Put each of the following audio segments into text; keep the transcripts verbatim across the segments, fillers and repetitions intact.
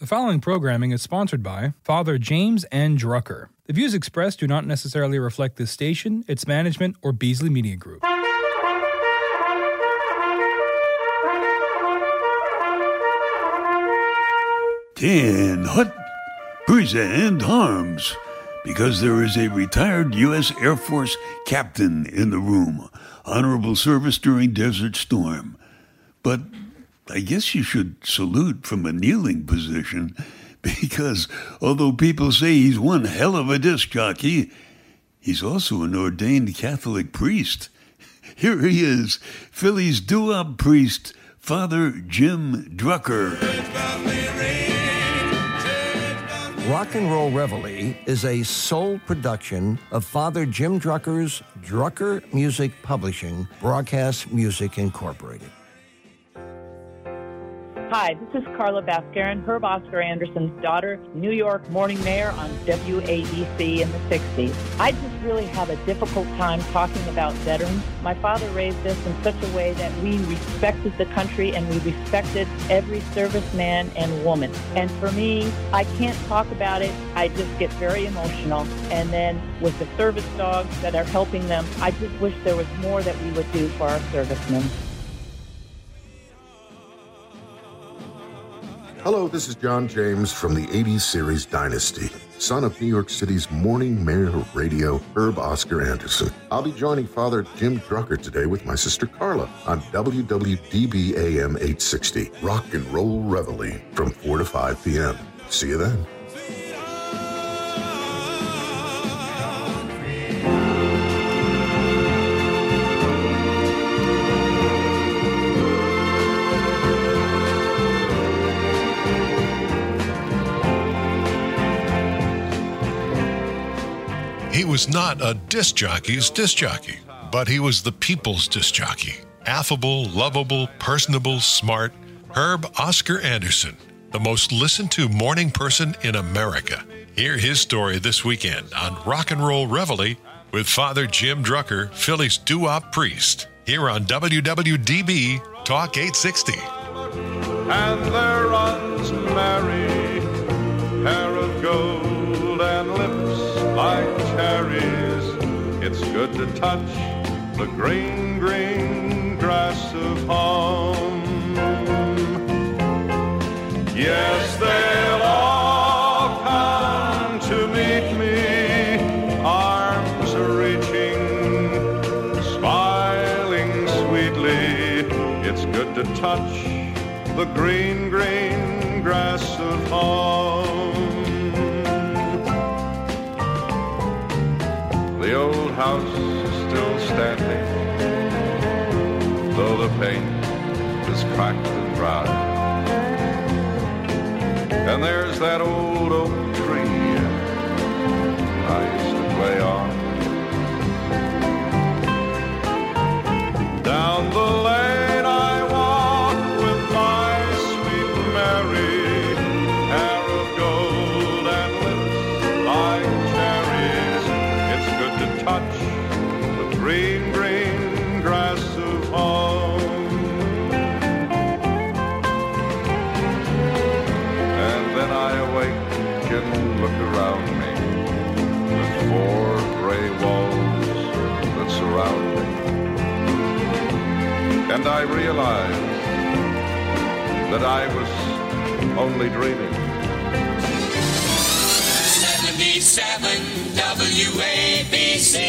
following programming is sponsored by Father James N. Drucker. The views expressed do not necessarily reflect this station, its management, or Beasley Media Group. Ten Hut present arms because there is a retired U S Air Force captain in the room. Honorable service during Desert Storm. But I guess you should salute from a kneeling position because although people say he's one hell of a disc jockey, he's also an ordained Catholic priest. Here he is, Philly's doo-wop priest, Father Jim Drucker. Rock and Roll Reveille is a sole production of Father Jim Drucker's Drucker Music Publishing, Broadcast Music Incorporated. Hi, this is Carla Bascarin, Herb Oscar Anderson's daughter, New York morning mayor on W A B C in the sixties. I just really have a difficult time talking about veterans. My father raised us in such a way that we respected the country and we respected every serviceman and woman. And for me, I can't talk about it. I just get very emotional. And then with the service dogs that are helping them, I just wish there was more that we would do for our servicemen. Hello, this is John James from the eighties series Dynasty, son of New York City's morning mayor of radio, Herb Oscar Anderson. I'll be joining Father Jim Drucker today with my sister Carla on W W D B A M eight sixty, Rock and Roll Reveille from four to five p.m. See you then. He was not a disc jockey's disc jockey, but he was the people's disc jockey. Affable, lovable, personable, smart, Herb Oscar Anderson, the most listened to morning person in America. Hear his story this weekend on Rock and Roll Reveille with Father Jim Drucker, Philly's doo-wop priest, here on W W D B Talk eight sixty. And there runs Mary, hair of gold and lips like cherries. It's good to touch the green, green grass of home. Yes, they'll all come to meet me, arms reaching, smiling sweetly. It's good to touch the green, green grass of home. The old house is still standing, though the paint is cracked and dry. And there's that old oak tree I used to play on. Down the lane I walk with my sweet Mary, hair of gold and lips like cherries. It's good to touch the green, green grass of home. And then I awake and look around me with four gray walls that surround me. And I realize that I was only dreaming. seventy-seven W A B C.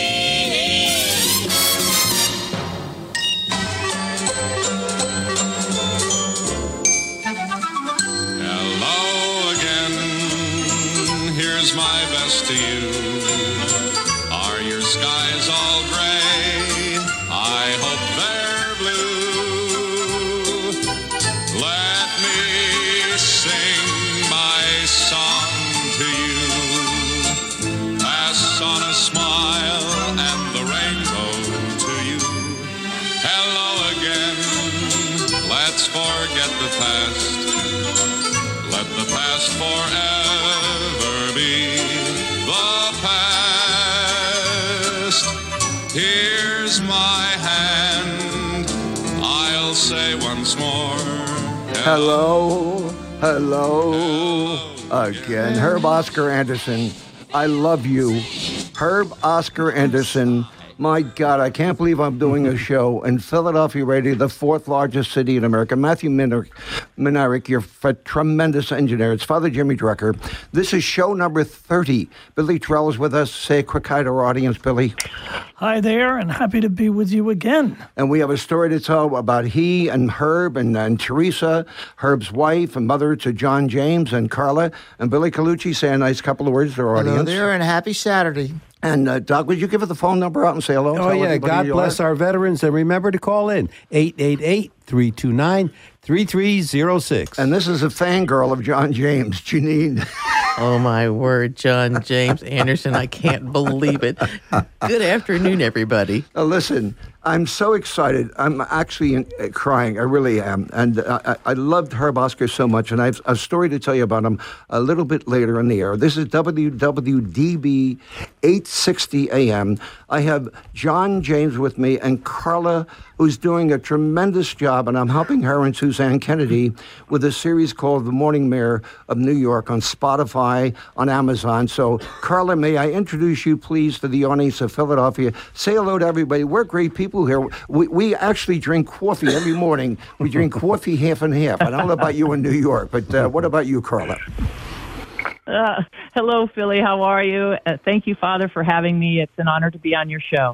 Hello again, here's my best to you. Are your skies all gray? I hope they're blue. Let me sing my song to you. Pass on a smile and the rainbow to you. Hello again, let's forget the past. Let the past forever be the past. Here's my hand, I'll say once more. Hello, hello, again. Herb Oscar Anderson, I love you. Herb Oscar Anderson. My God, I can't believe I'm doing a show in Philadelphia Radio, the fourth largest city in America. Matthew Minarick, you're a tremendous engineer. It's Father Jimmy Drucker. This is show number thirty. Billy Terrell is with us. Say a quick hi to our audience, Billy. Hi there, and happy to be with you again. And we have a story to tell about he and Herb and, and Teresa, Herb's wife and mother to John James and Carla. And Billy Colucci, say a nice couple of words to our Hello audience. there, and happy Saturday. And, uh, Doug, would you give us the phone number out and say hello? Oh, yeah. God bless our veterans. And remember to call in eight eight eight, three two nine, three three zero six. And this is a fangirl of John James, Janine. Oh, my word, John James Anderson. I can't believe it. Good afternoon, everybody. Uh, listen, I'm so excited. I'm actually in, uh, crying. I really am. And uh, I, I loved Herb Oscar so much. And I have a story to tell you about him a little bit later in the air. This is W W D B eight sixty A M. I have John James with me and Carla, who's doing a tremendous job. And I'm helping her and Suzanne Kennedy with a series called The Morning Mayor of New York on Spotify, on Amazon. So, Carla, may I introduce you, please, to the audience of Philadelphia. Say hello to everybody. We're great people here. We, we actually drink coffee every morning. We drink coffee half and half. I don't know about you in New York, but uh, what about you, Carla? Uh, hello, Philly. How are you? Uh, thank you, Father, for having me. It's an honor to be on your show.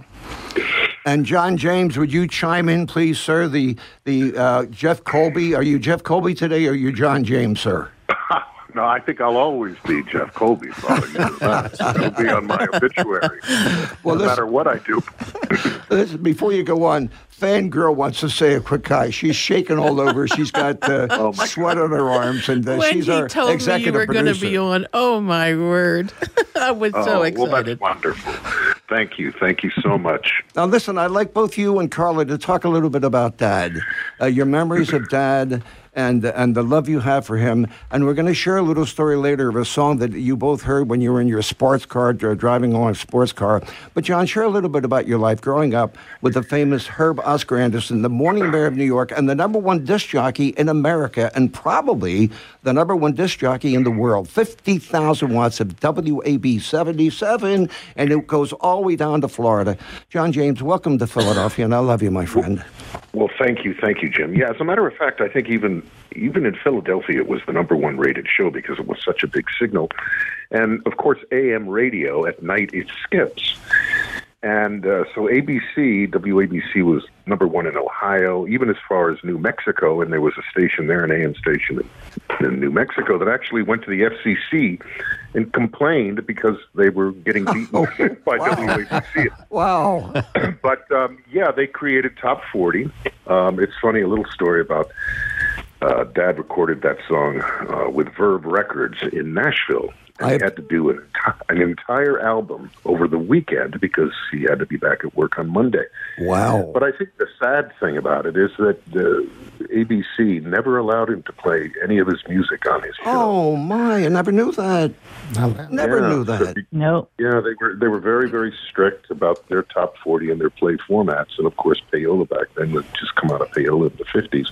And John James, would you chime in, please, sir? The the uh, Jeff Colby. Are you Jeff Colby today, or are you John James, sir? No, I think I'll always be Jeff Colby, Father. You know that. It'll be on my obituary, well, no this, matter what I do. Listen, before you go on, Fangirl wants to say a quick hi. She's shaking all over. She's got uh, oh sweat on her arms, and uh, when she's he our told executive me you were going to be on, oh, my word. I was oh, so excited. Well, that's wonderful. Thank you. Thank you so much. Now, listen, I'd like both you and Carla to talk a little bit about Dad, uh, your memories of Dad, and and the love you have for him. And we're going to share a little story later of a song that you both heard when you were in your sports car, driving along a sports car. But, John, share a little bit about your life growing up with the famous Herb Oscar Anderson, the morning mayor of New York, and the number one disc jockey in America, and probably the number one disc jockey in the world. fifty thousand watts of W A B seventy-seven, and it goes all the way down to Florida. John James, welcome to Philadelphia, and I love you, my friend. Well, thank you. Thank you, Jim. Yeah, as a matter of fact, I think even even in Philadelphia, it was the number one rated show because it was such a big signal. And, of course, A M radio, at night, it skips. And uh, so A B C, W A B C was number one in Ohio, even as far as New Mexico, and there was a station there, an A M station in, in New Mexico, that actually went to the F C C and complained because they were getting beaten oh, by wow. W A B C. Wow. But, um, yeah, they created Top forty. Um, it's funny, a little story about uh, Dad recorded that song uh, with Verve Records in Nashville. And he had to do an, an entire album over the weekend because he had to be back at work on Monday. Wow. But I think the sad thing about it is that uh, A B C never allowed him to play any of his music on his show. Oh, my. I never knew that. I never yeah, knew that. So, no. Yeah, they were they were very, very strict about their top forty and their play formats. And, of course, payola back then would just come out of payola in the fifties.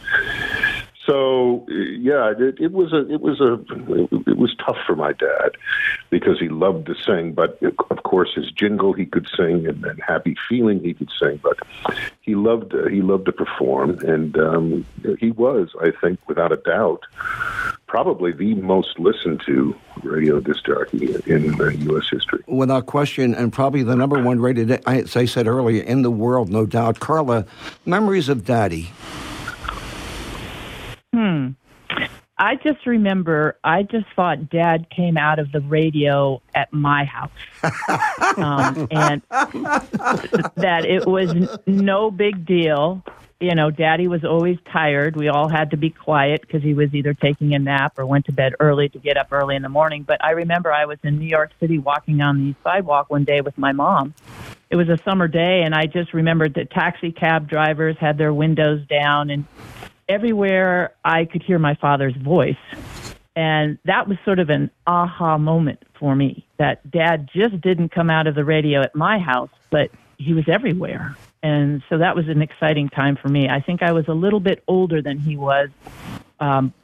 So yeah, it, it was a it was a it was tough for my dad because he loved to sing, but of course his jingle he could sing and, and Happy Feeling he could sing, but he loved uh, he loved to perform, and um, he was, I think, without a doubt, probably the most listened to radio disc jockey in uh, U S history. Without question, and probably the number one rated, as I said earlier, in the world, no doubt. Carla, memories of Daddy. Hmm. I just remember, I just thought Dad came out of the radio at my house. um, and that it was no big deal. You know, Daddy was always tired. We all had to be quiet because he was either taking a nap or went to bed early to get up early in the morning. But I remember I was in New York City walking on the sidewalk one day with my mom. It was a summer day, and I just remembered that taxi cab drivers had their windows down, and everywhere I could hear my father's voice. And that was sort of an aha moment for me, that Dad just didn't come out of the radio at my house, but he was everywhere. And so that was an exciting time for me. I think I was a little bit older than he was, um,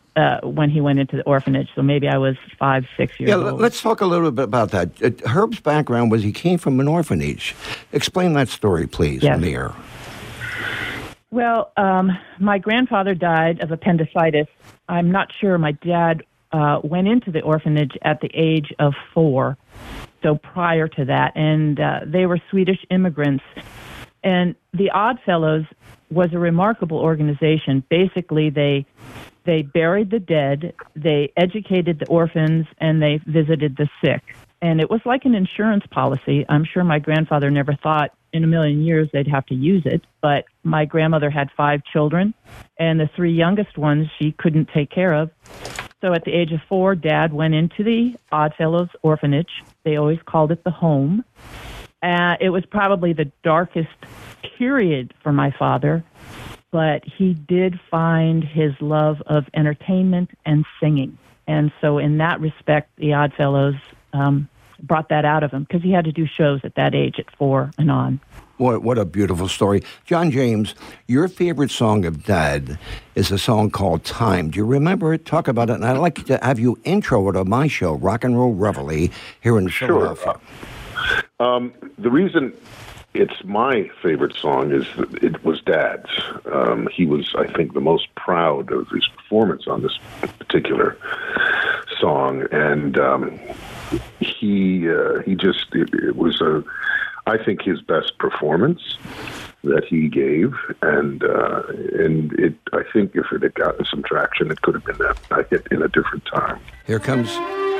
uh, when he went into the orphanage. So maybe I was five, six years Yeah, old. let's talk a little bit about that. Uh, Herb's background was he came from an orphanage. Explain that story, please, Yes. on the air. Well, um, my grandfather died of appendicitis. I'm not sure. My dad uh, went into the orphanage at the age of four, so prior to that, and uh, they were Swedish immigrants. And the Oddfellows was a remarkable organization. Basically, they they buried the dead, they educated the orphans, and they visited the sick. And it was like an insurance policy. I'm sure my grandfather never thought in a million years they'd have to use it, but my grandmother had five children, and the three youngest ones she couldn't take care of. So at the age of four, Dad went into the Oddfellows orphanage. They always called it the home. Uh, it was probably the darkest period for my father, but he did find his love of entertainment and singing. And so in that respect, the Oddfellows um, brought that out of him because he had to do shows at that age, at four and on. What, what a beautiful story. John James, your favorite song of Dad is a song called Time. Do you remember it? Talk about it. And I'd like to have you intro it on my show, Rock and Roll Reveille, here in Philadelphia. Sure. Um, the reason it's my favorite song is that it was Dad's. Um, he was, I think, the most proud of his performance on this particular song. And um, he uh, he just, it, it was, a, I think, his best performance that he gave. And uh, and it, I think if it had gotten some traction, it could have been a hit in a different time. Here comes...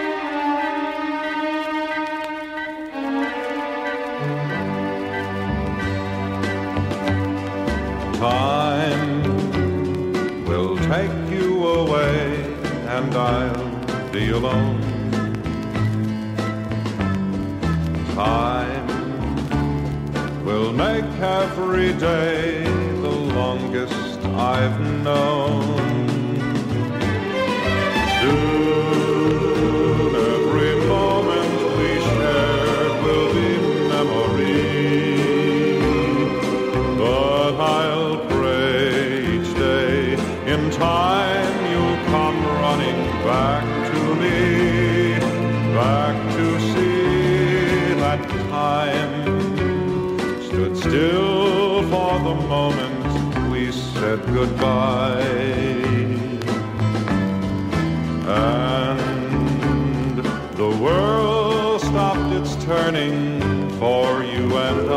Time will take you away, and I'll be alone. Time will make every day the longest I've known. Soon every moment we shared will be memory, but I'll in time you'll come running back to me, back to see that time stood still for the moment we said goodbye. And the world stopped its turning for you and I.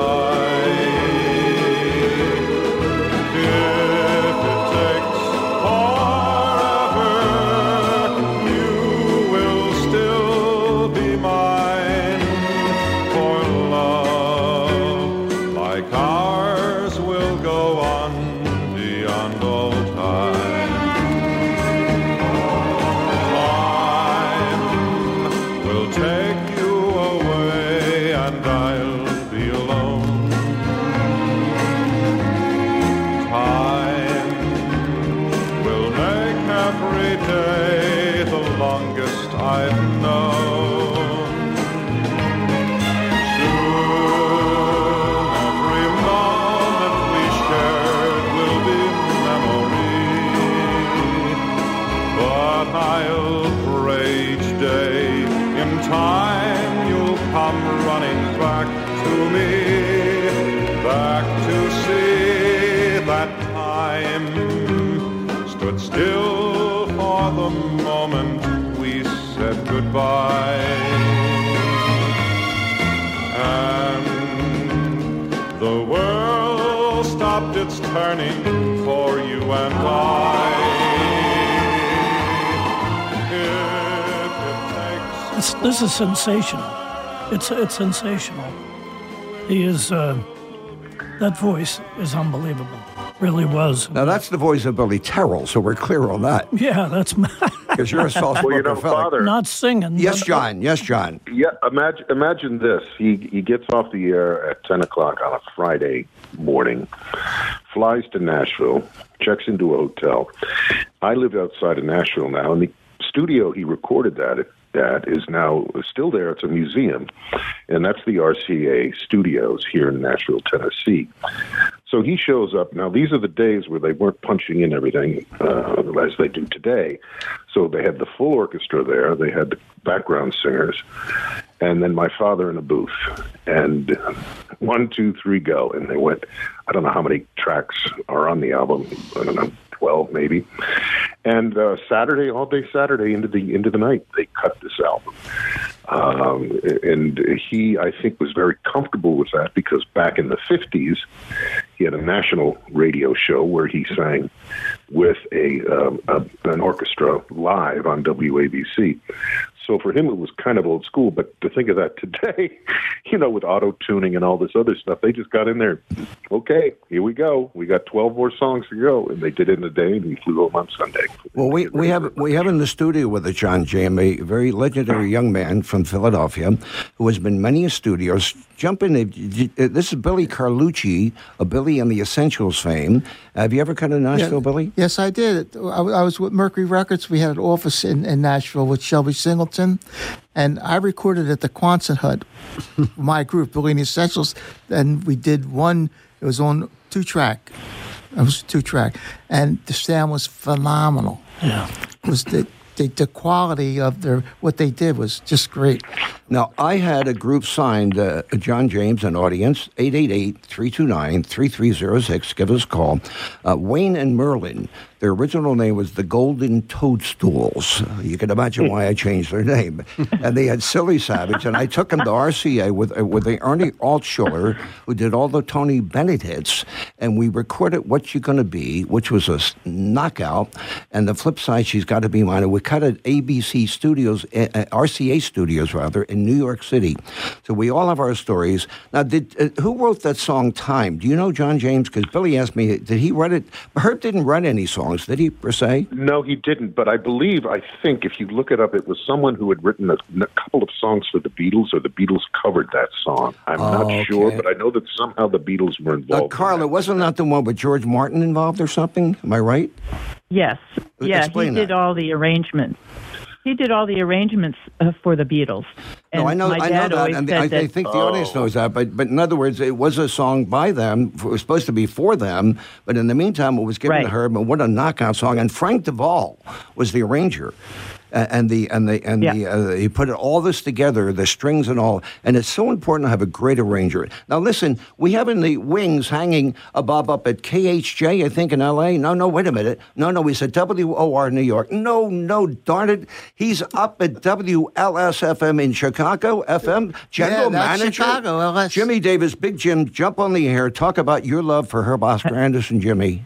Still for the moment we said goodbye, and the world stopped its turning for you and I. If it takes This, this is sensational. It's it's sensational. He is uh, that voice is unbelievable. Really was. Now, that's the voice of Billy Terrell, so we're clear on that. Yeah, that's my... Because you're a soft-spoken well, you know, fella. Father, Not singing. Yes, but, John. Yes, John. Yeah, imagine, imagine this. He, he gets off the air at ten o'clock on a Friday morning, flies to Nashville, checks into a hotel. I live outside of Nashville now, and the studio he recorded that at that is now still there. It's a museum, and that's the R C A Studios here in Nashville, Tennessee. So he shows up. Now, these are the days where they weren't punching in everything uh, as they do today. So they had the full orchestra there. They had the background singers. And then my father in a booth. And one, two, three, go. And they went, I don't know how many tracks are on the album. I don't know, twelve maybe. And uh, Saturday, all day Saturday into the into the night, they cut this album. Um, and he, I think, was very comfortable with that because back in the fifties, he had a national radio show where he sang with a, um, a an orchestra live on W A B C. So for him, it was kind of old school. But to think of that today, you know, with auto-tuning and all this other stuff, they just got in there. Okay, here we go. We got twelve more songs to go. And they did it in a day, and he flew home on Sunday. Well, we, we have we have in the studio with us, John James, a very legendary young man from Philadelphia who has been many studios. Jump in. This is Billy Carlucci, a Billy and the Essentials fame. Have you ever come to Nashville, Yeah. Billy? Yes, I did. I, I was with Mercury Records. We had an office in, in Nashville with Shelby Singleton, and I recorded at the Quonset Hut, my group, Billy and the Essentials, and we did one, it was on two-track. It was two-track, and the sound was phenomenal. Yeah. It was the, the, the quality of their what they did was just great. Now, I had a group signed, uh, John James, an audience, eight eight eight, three two nine, three three zero six. Give us a call. Uh, Wayne and Merlin. Their original name was the Golden Toadstools. Uh, you can imagine why I changed their name. And they had Silly Savage, and I took them to R C A with, uh, with the Ernie Altschuler, who did all the Tony Bennett hits, and we recorded What You Gonna Be, which was a s- knockout, and the flip side, She's Gotta Be Mine. We cut at A B C Studios, uh, R C A Studios, rather, in New York City. So we all have our stories. Now, did uh, who wrote that song, Time? Do you know John James? Because Billy asked me, did he write it? Herb didn't write any songs, did he, per se? No, he didn't. But I believe, I think, if you look it up, it was someone who had written a, a couple of songs for the Beatles, or the Beatles covered that song. I'm Oh, not okay. sure, but I know that somehow the Beatles were Uh, involved. Carla, wasn't that the one with George Martin involved or something? Am I right? Yes. Yeah, Explain he did that. all the arrangements. He did all the arrangements uh, for the Beatles. And no, I know, my I know dad that, always and said I, I that- think the audience knows that. But, but in other words, it was a song by them. It was supposed to be for them, but in the meantime, it was given to Right. Herb. And what a knockout song! And Frank Duvall was the arranger. Uh, and the and the and the uh, he put all this together, the strings and all, and it's so important to have a great arranger. Now listen, we have in the wings hanging a Bob up at K H J, I think in L A. No, no, wait a minute. No, no, he's at W O R New York. No, no, darn it, he's up at W L S F M in Chicago F M. General Yeah, that's Manager Chicago, L S. Jimmy Davis, Big Jim, jump on the air. Talk about your love for Herb Oscar Anderson, Jimmy.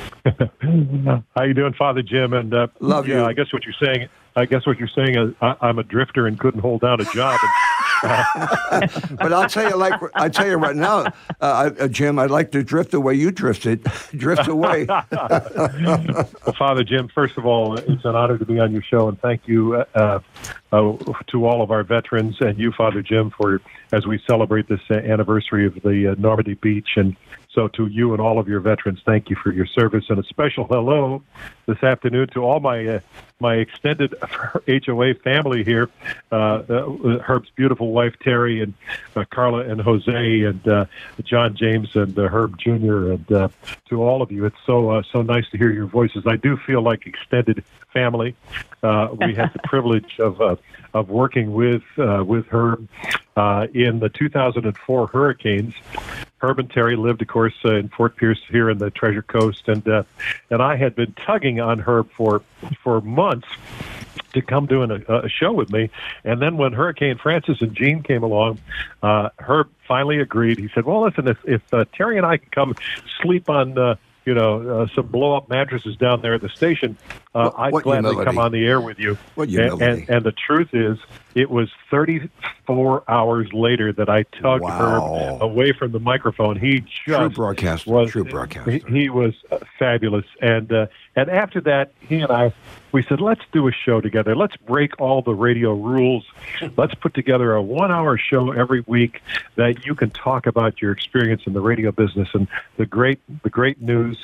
How you doing, Father Jim? And uh, Love yeah, you. I guess what you're saying. I guess what you're saying is I, I'm a drifter and couldn't hold down a job. And, But I'll tell you, like I tell you right now, uh, uh, Jim, I'd like to drift the way you drifted. Drift away. well, Father Jim, first of all, it's an honor to be on your show, and thank you uh, uh, to all of our veterans and you, Father Jim, for as we celebrate this uh, anniversary of the uh, Normandy Beach. And so to you and all of your veterans, thank you for your service, and a special hello this afternoon to all my uh, my extended H O A family here, uh, uh, Herb's beautiful wife, Terry, and uh, Carla and Jose, and uh, John James, and uh, Herb Junior, and uh, to all of you. It's so uh, so nice to hear your voices. I do feel like extended family. Uh, we had the privilege of uh, of working with uh, with Herb uh, in the two thousand four hurricanes. Herb and Terry lived, of course, uh, in Fort Pierce here in the Treasure Coast, and uh, and I had been tugging on Herb for for months to come doing a, a show with me. And then when Hurricane Francis and Gene came along, uh, Herb finally agreed. He said, "Well, listen, if, if uh, Terry and I can come sleep on." Uh, you know, uh, some blow-up mattresses down there at the station, uh, What- I'd what gladly humility. come on the air with you. What and, humility. and, and the truth is, it was thirty-four hours later that I tugged Wow. Herb away from the microphone. He just True broadcaster. was True broadcaster. He, he was uh, fabulous, and uh, and after that, he and I, we said, let's do a show together. Let's break all the radio rules. Let's put together a one-hour show every week that you can talk about your experience in the radio business and the great the great news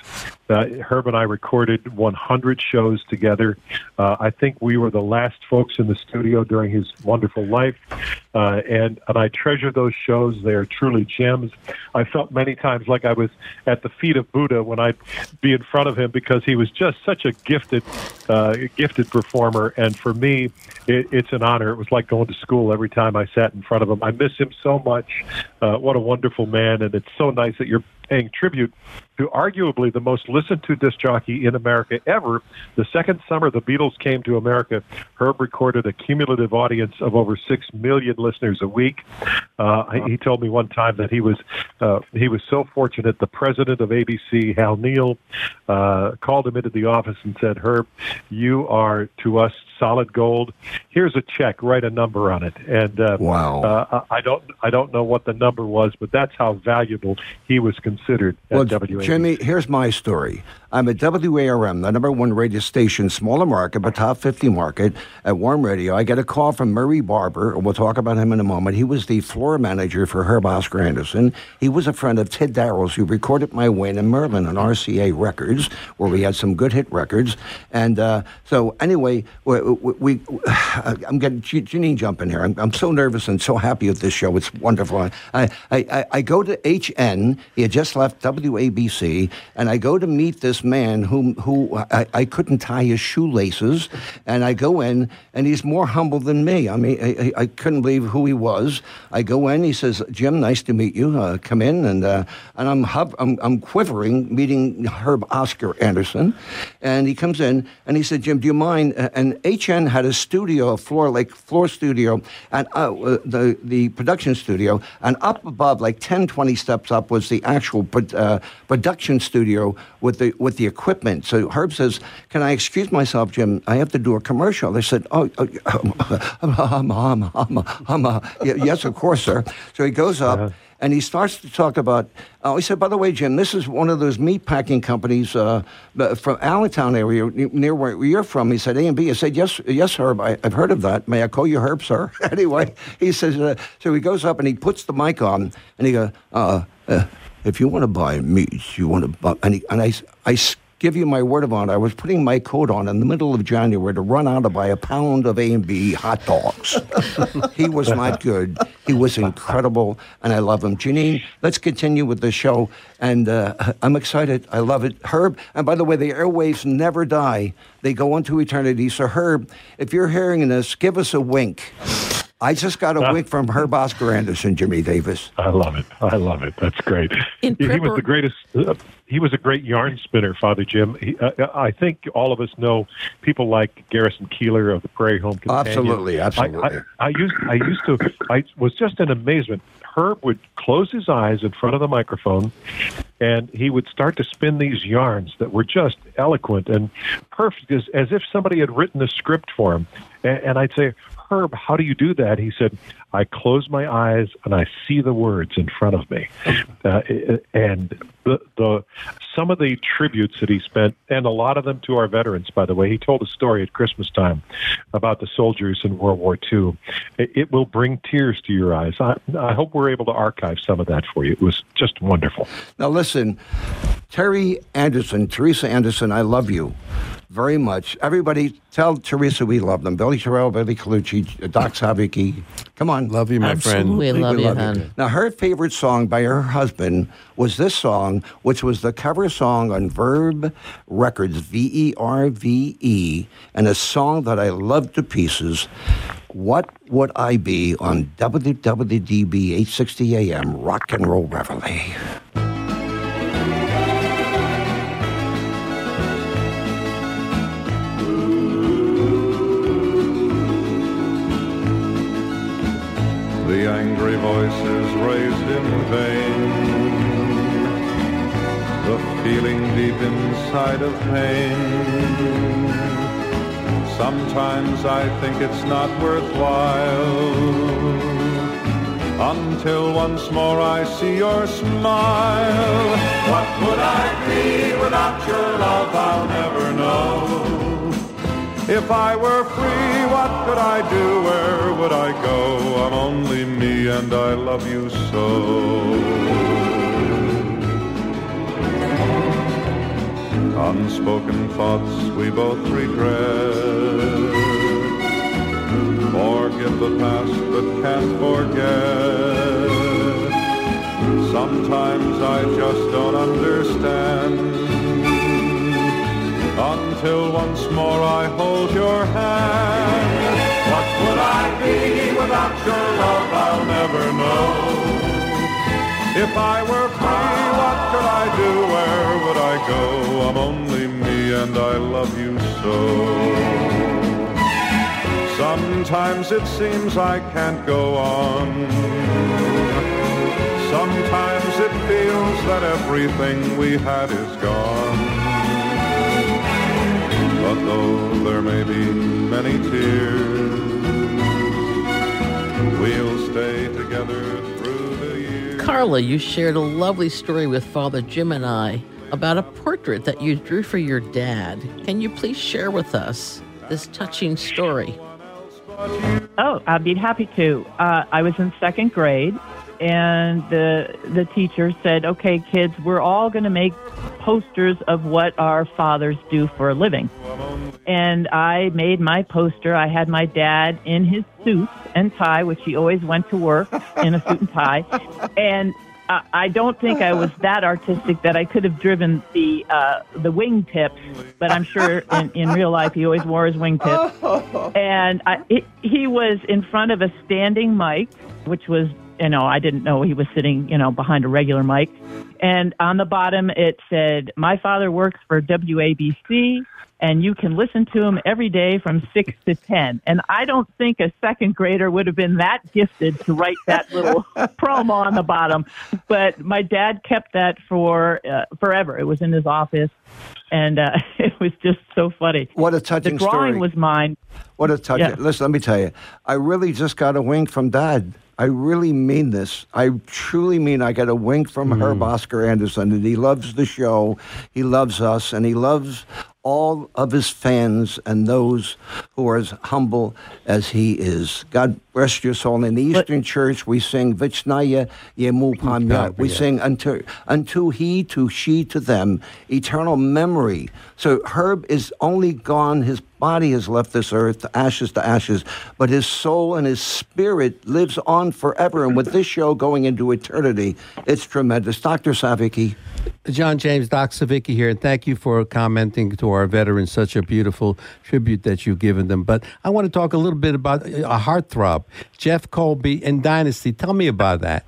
Uh, Herb and I recorded one hundred shows together. Uh, I think we were the last folks in the studio during his wonderful life, uh, and and I treasure those shows. They are truly gems. I felt many times like I was at the feet of Buddha when I'd be in front of him, because he was just such a gifted, uh, gifted performer. And for me, it, it's an honor. It was like going to school every time I sat in front of him. I miss him so much. Uh, what a wonderful man, and it's so nice that you're paying tribute to arguably the most listened to disc jockey in America ever. The second summer the Beatles came to America, Herb recorded a cumulative audience of over six million listeners a week. Uh, he told me one time that he was uh, he was so fortunate. The president of A B C, Hal Neal, uh, called him into the office and said, "Herb, you are to us solid gold. Here's a check. Write a number on it." And uh, wow, uh, I don't I don't know what the number was, but that's how valuable he was considered at well, W A B C. Jimmy, here's my story. I'm at W A R M, the number one radio station, smaller market, but top fifty market, at Warm Radio. I get a call from Murray Barber, and we'll talk about him in a moment. He was the floor manager for Herb Oscar Anderson. He was a friend of Ted Darrell's, who recorded My Wayne and Merlin on R C A Records, where we had some good hit records. And uh, so, anyway, we, we, we I'm getting Janine jumping here. I'm, I'm so nervous and so happy with this show. It's wonderful. I, I, I, I go to H N. He had just left W A B C, and I go to meet this man who who I, I couldn't tie his shoelaces, and I go in, and he's more humble than me. I mean, I, I couldn't believe who he was. I go in, he says, "Jim, nice to meet you. Uh, come in," and uh, and I'm, hub, I'm I'm quivering meeting Herb Oscar Anderson, and he comes in and he said, "Jim, do you mind?" And H N had a studio, a floor like floor studio, and uh, the the production studio, and up above, like ten, twenty steps up, was the actual uh, production studio with the with the equipment. So Herb says, "Can I excuse myself, Jim? I have to do a commercial." They said, "Oh, oh um, um, um, um, um, uh, yes, of course, sir." So he goes up. Uh-huh. And he starts to talk about, oh, he said, "By the way, Jim, this is one of those meat packing companies uh, from Allentown area, near where you're from." He said, "A and B." I said, yes, yes, Herb, I, I've heard of that. May I call you Herb, sir?" Anyway, he says, uh, so he goes up and he puts the mic on, and he goes, uh, uh, "If you want to buy meat, you want to buy," and, he, and I, I give you my word of honor, I was putting my coat on in the middle of January to run out to buy a pound of A and B hot dogs. He was not good. He was incredible, and I love him. Janine, let's continue with the show, and uh, I'm excited. I love it. Herb, and by the way, the airwaves never die. They go into eternity. So, Herb, if you're hearing this, give us a wink. I just got a uh, wink from Herb Oscar Anderson, Jimmy Davis. I love it. I love it. That's great. In he, prepar- he was the greatest. Uh, he was a great yarn spinner, Father Jim. He, uh, I think all of us know people like Garrison Keillor of the Prairie Home Companion. Absolutely, absolutely. I, I, I used. I used to. I was just in amazement. Herb would close his eyes in front of the microphone, and he would start to spin these yarns that were just eloquent and perfect, as, as if somebody had written a script for him. And, and I'd say, "Herb, how do you do that?" He said, "I close my eyes and I see the words in front of me." Uh, and the, the some of the tributes that he spent, and a lot of them to our veterans, by the way. He told a story at Christmas time about the soldiers in World War Two. It, it will bring tears to your eyes. I, I hope we're able to archive some of that for you. It was just wonderful. Now listen, Terry Anderson, Teresa Anderson, I love you very much. Everybody tell Teresa we love them. Billy Terrell, Billy Colucci, Doc Savicki. Come on. Love you, my Absolutely. friend. We love we you, love hon. you. Now, her favorite song by her husband was this song, which was the cover song on Verve Records, V E R V E, and a song that I love to pieces. What Would I Be, on W W D B eight sixty A M, Rock and Roll Reveille. The angry voices raised in vain, the feeling deep inside of pain. Sometimes I think it's not worthwhile, until once more I see your smile. What would I be without your love? I'll never know. If I were free, what could I do? Where would I go? I'm only me and I love you so. unspoken thoughts we both regret. Forgive the past but can't forget. Sometimes I just don't understand, until once more I hold your hand. What would I be without your love? I'll never know. If I were free, what could I do? Where would I go? I'm only me and I love you so. Sometimes it seems I can't go on. Sometimes it feels that everything we had is gone. But though there may be many tears, we'll stay together through the years. Carla, you shared a lovely story with Father Jim and I about a portrait that you drew for your dad. Can you please share with us this touching story? Oh, I'd be happy to. Uh, I was in second grade, and the the teacher said, okay, kids, we're all going to make posters of what our fathers do for a living. And I made my poster. I had my dad in his suit and tie, which he always went to work in a suit and tie. And uh, I don't think I was that artistic that I could have driven the uh, the wingtips, but I'm sure in, in real life he always wore his wingtips. And I, it, he was in front of a standing mic, which was, you know, I didn't know he was sitting, you know, behind a regular mic. And on the bottom it said, my father works for W A B C, and you can listen to him every day from six to ten. And I don't think a second grader would have been that gifted to write that little promo on the bottom. But my dad kept that for uh, forever. It was in his office, and uh, it was just so funny. What a touching story. The drawing story. was mine. What a touching. Yeah. Listen, let me tell you, I really just got a wink from Dad. I really mean this. I truly mean I got a wink from mm. Herb Oscar Anderson, and he loves the show, he loves us, and he loves all of his fans and those who are as humble as he is. God rest your soul. In the Eastern but, Church, we sing Vichnaya Yemu Pamya. We sing unto, unto he, to she, to them, eternal memory. So Herb is only gone. His body has left this earth, ashes to ashes, but his soul and his spirit lives on forever. And with this show going into eternity, it's tremendous. Doctor Savicki. John James, Doc Savicki here, and thank you for commenting to our veterans, such a beautiful tribute that you've given them. But I want to talk a little bit about a heartthrob, Jeff Colby and Dynasty. Tell me about that.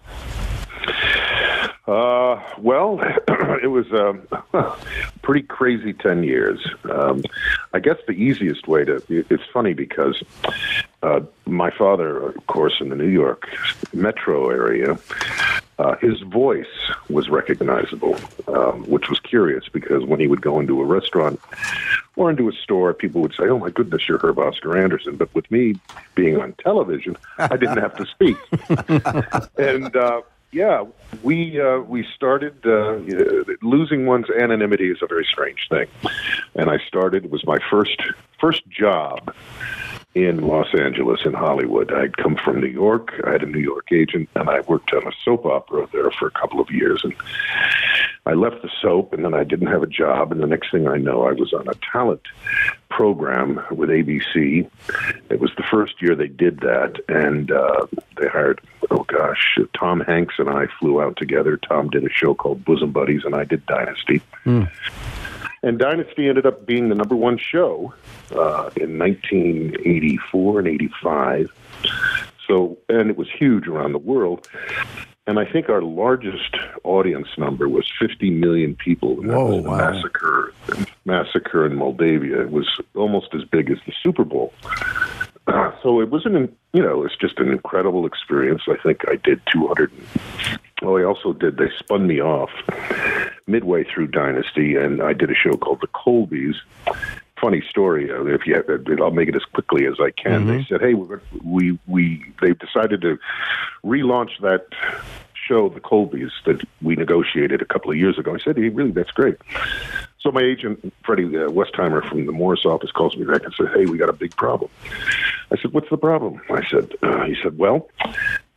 Uh, well, it was um, a pretty crazy ten years. Um, I guess the easiest way to, it's funny because uh, my father, of course, in the New York metro area, uh, his voice was recognizable, um, which was curious because when he would go into a restaurant or into a store, people would say, oh, my goodness, you're Herb Oscar Anderson. But with me being on television, I didn't have to speak. and, uh, Yeah, we uh, we started uh, losing one's anonymity is a very strange thing, and I started. It was my first first job in Los Angeles, in Hollywood. I'd come from New York. I had a New York agent, and I worked on a soap opera there for a couple of years. And I left the soap, and then I didn't have a job. And the next thing I know, I was on a talent program with A B C. It was the first year they did that, and uh, they hired, oh gosh, Tom Hanks and I flew out together. Tom did a show called Bosom Buddies, and I did Dynasty. Mm. And Dynasty ended up being the number one show uh, in nineteen eighty-four and eighty-five. So, and it was huge around the world. And I think our largest audience number was fifty million people. And that Whoa, was the wow. massacre, massacre in Moldavia. It was almost as big as the Super Bowl. Uh, so it wasn't, you know, it's just an incredible experience. I think I did two hundred. Oh, I also did, they spun me off midway through Dynasty, and I did a show called The Colbys. Funny story. Uh, if you, have, I'll make it as quickly as I can. Mm-hmm. They said, "Hey, we're, we we they decided to relaunch that show, The Colbys, that we negotiated a couple of years ago." I said, "Hey, really, that's great." So my agent, Freddie uh, Westheimer from the Morris office, calls me back and says, "Hey, we got a big problem." I said, "What's the problem?" I said, uh, "He said, well,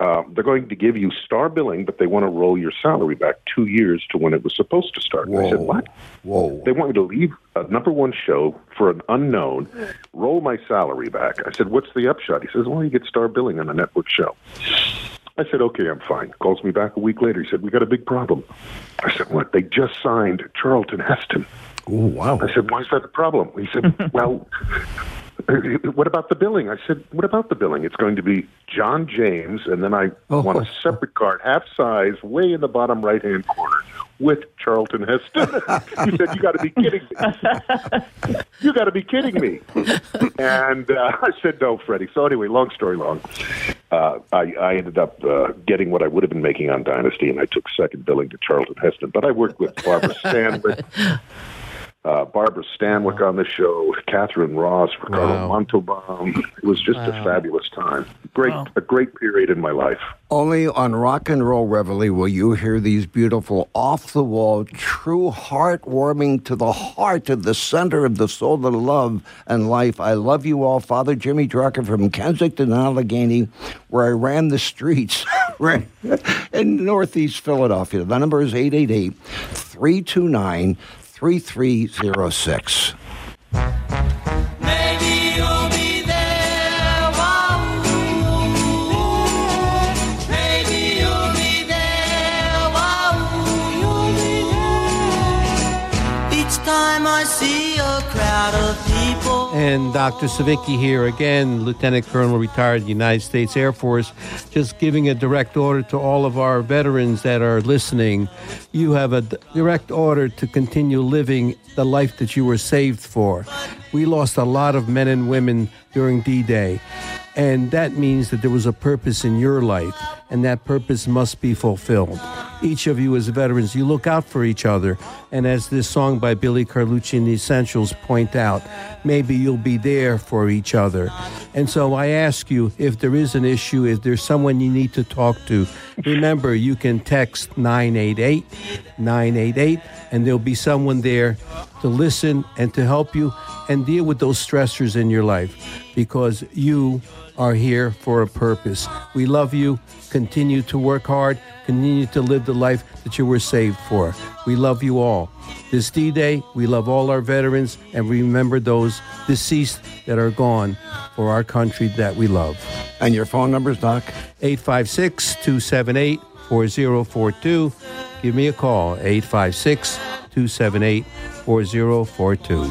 uh, they're going to give you star billing, but they want to roll your salary back two years to when it was supposed to start. And I said, what? Whoa. They want me to leave a number one show for an unknown, roll my salary back. I said, what's the upshot? He says, well, you get star billing on a network show. I said, okay, I'm fine. Calls me back a week later. He said, we got a big problem. I said, what? They just signed Charlton Heston. Oh, wow. I said, why is that the problem? He said, well, what about the billing? I said, what about the billing? It's going to be John James, and then I oh. want a separate card, half size, way in the bottom right-hand corner, with Charlton Heston. He said, you got to be kidding me. You got to be kidding me. And uh, I said, no, Freddie. So anyway, long story long, uh, I, I ended up uh, getting what I would have been making on Dynasty, and I took second billing to Charlton Heston. But I worked with Barbara Stanwyck. Uh, Barbara Stanwyck on the show, Catherine Ross, Ricardo wow. Montalban. It was just wow. a fabulous time. Great, wow. a great period in my life. Only on Rock and Roll Reveille will you hear these beautiful, off-the-wall, true, heartwarming, to the heart, to the center of the soul of love and life. I love you all. Father Jimmy Drucker from Kensington, Allegheny, where I ran the streets in Northeast Philadelphia. The number is eight eight eight, three two nine, three three zero six. Maybe you'll be there. Whoa. Maybe you'll be there. Whoa. You'll be there. Each time I see a crowd of people. And Doctor Savicki here again, Lieutenant Colonel, retired United States Air Force, just giving a direct order to all of our veterans that are listening. You have a d- direct order to continue living the life that you were saved for. We lost a lot of men and women during D-Day, and that means that there was a purpose in your life, and that purpose must be fulfilled. Each of you as veterans, you look out for each other, and as this song by Billy Carlucci and the Essentials point out, maybe you'll be there for each other. And so I ask you, if there is an issue, if there's someone you need to talk to, remember you can text nine eight eight, nine eight eight, and there'll be someone there to listen and to help you and deal with those stressors in your life, because you are here for a purpose. We love you. Continue to work hard. Continue to live the life that you were saved for. We love you all. This D-Day, we love all our veterans, and remember those deceased that are gone for our country that we love. And your phone numbers, Doc? eight five six, two seven eight, four zero four two. Give me a call, eight five six, two seven eight, four zero four two.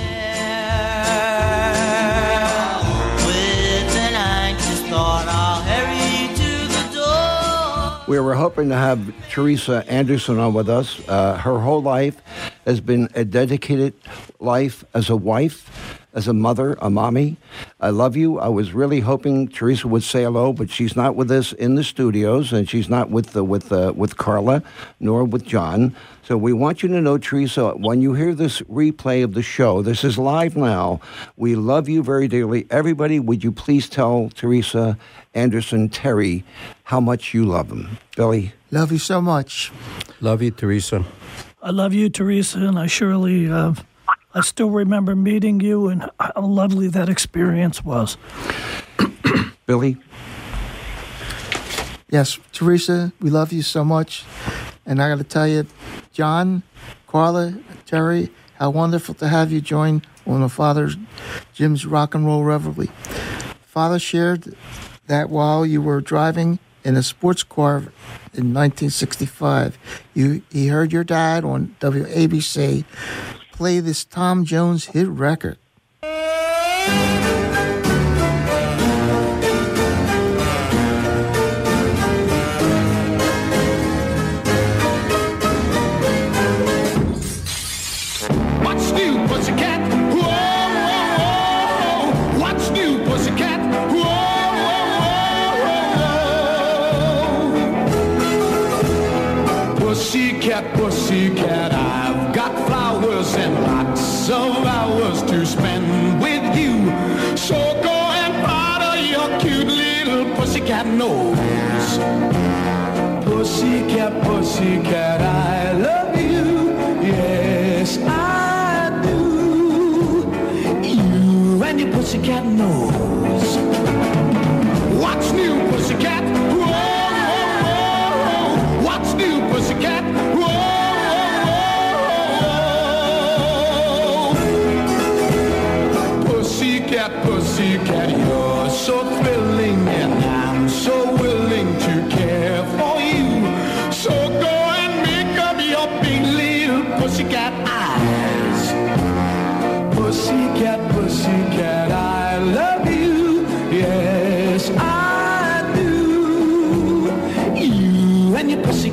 We were hoping to have Teresa Anderson on with us. Uh, her whole life has been a dedicated life as a wife, as a mother, a mommy. I love you. I was really hoping Teresa would say hello, but she's not with us in the studios, and she's not with the, with uh, with Carla, nor with John. So we want you to know, Teresa, when you hear this replay of the show, this is live now. We love you very dearly. Everybody, would you please tell Teresa Anderson, Terry, how much you love him? Billy? Love you so much. Love you, Teresa. I love you, Teresa, and I surely, uh, I still remember meeting you and how lovely that experience was. Billy? Yes, Teresa, we love you so much. And I got to tell you, John, Carla, Terry, how wonderful to have you join on the Father Jim's Rock and Roll Reveille. Father shared that while you were driving in a sports car in nineteen sixty-five, you he heard your dad on W A B C play this Tom Jones hit record. What's new, pussycat? Whoa, whoa, whoa. What's new, pussycat? Whoa, whoa, whoa, whoa. Pussycat, pussycat, I've got flowers and lots of hours to spend with you. So go and powder your cute little pussycat nose. Pussycat, pussycat, I love you. Yes, I do. You and your pussycat nose. What's new, pussycat? Whoa!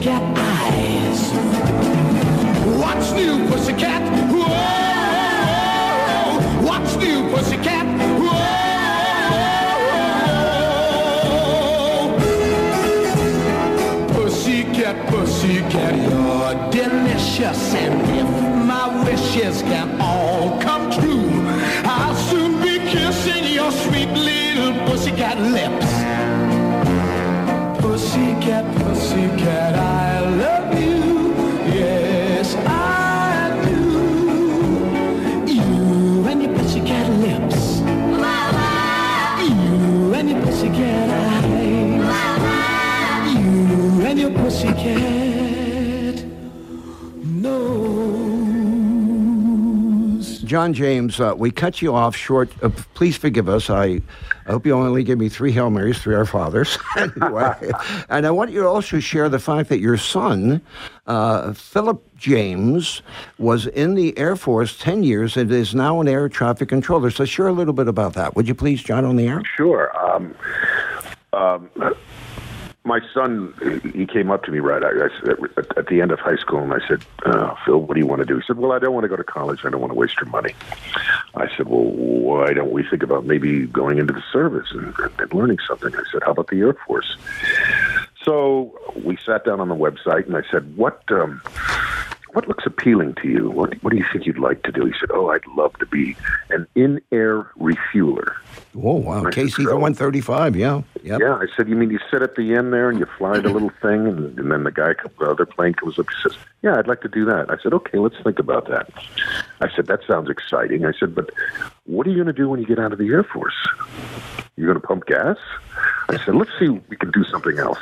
pussycat eyes. What's new, pussycat? Whoa! What's new, pussycat? Whoa! Pussycat, pussycat, you're delicious, and if my wishes can all come true, I'll soon be kissing your sweet little pussycat lips. Pussycat, pussycat, I love you. Yes, I do. You and your pussycat lips. You and your pussycat eyes. You and your pussycat nose. John James, uh, we cut you off short. Uh, please forgive us. I, I hope you only give me three Hail Marys, three Our Fathers. Anyway, and I want you to also share the fact that your son, uh, Philip James, was in the Air Force ten years and is now an air traffic controller. So share a little bit about that. Would you please, John, on the air? Sure. Um, um, my son, he came up to me right I, I said, at the end of high school, and I said, oh, Phil, what do you want to do? He said, well, I don't want to go to college. I don't want to waste your money. I said, well, why don't we think about maybe going into the service and, and learning something? I said, how about the Air Force? So we sat down on the website, and I said, what um, what looks appealing to you? What, what do you think you'd like to do? He said, oh, I'd love to be an in-air refueler. Oh, wow. K C one thirty-five, yeah. Yep. Yeah, I said, you mean you sit at the end there and you fly the little thing, and, and then the guy, the other plane comes up and says, yeah, I'd like to do that. I said, okay, let's think about that. I said, that sounds exciting. I said, but what are you going to do when you get out of the Air Force? You're going to pump gas? I said, let's see if we can do something else.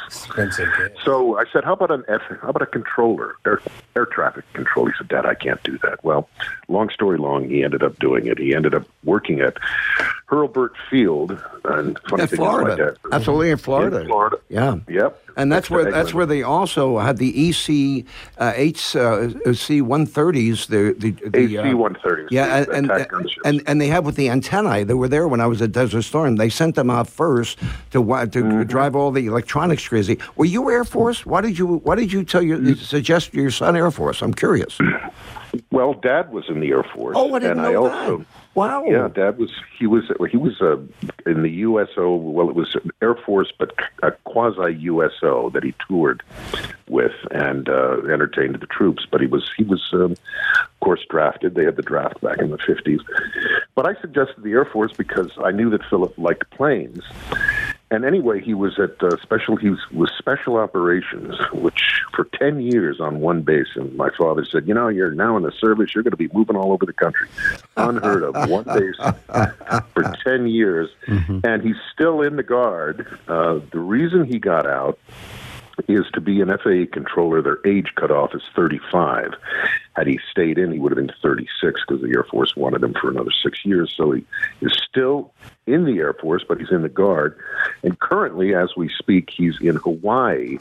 So I said, how about an F, how about a controller, air, air traffic control? He said, Dad, I can't do that. Well, long story long, he ended up doing it. He ended up working at Hurlburt Field, and funny in thing Florida, is my dad, absolutely in Florida. In Florida, yeah, yep. And that's where that's where they also had the E C uh, H uh, C one thirties. The the, the A C one thirties. Yeah, and and, and and they had with the antennae. They were there when I was at Desert Storm. They sent them out first to to mm-hmm. drive all the electronics crazy. Were you Air Force? Why did you Why did you tell your suggest your son Air Force? I'm curious. Well, Dad was in the Air Force. Oh, I didn't and know I that. also, wow. Yeah, Dad was. He was. He was uh, in the U S O. Well, it was Air Force, but a quasi U S O that he toured with and uh, entertained the troops. But he was. He was, um, of course, drafted. They had the draft back in the fifties. But I suggested the Air Force because I knew that Philip liked planes. And anyway, he was at uh, special. He was, was special operations, which for ten years on one base. And my father said, "You know, you're now in the service. You're going to be moving all over the country." Unheard of. One base for ten years, mm-hmm. and he's still in the Guard. Uh, the reason he got out is to be an F A A controller. Their age cutoff is thirty-five. Had he stayed in, he would have been thirty-six because the Air Force wanted him for another six years. So he is still in the Air Force, but he's in the Guard. And currently, as we speak, he's in Hawaii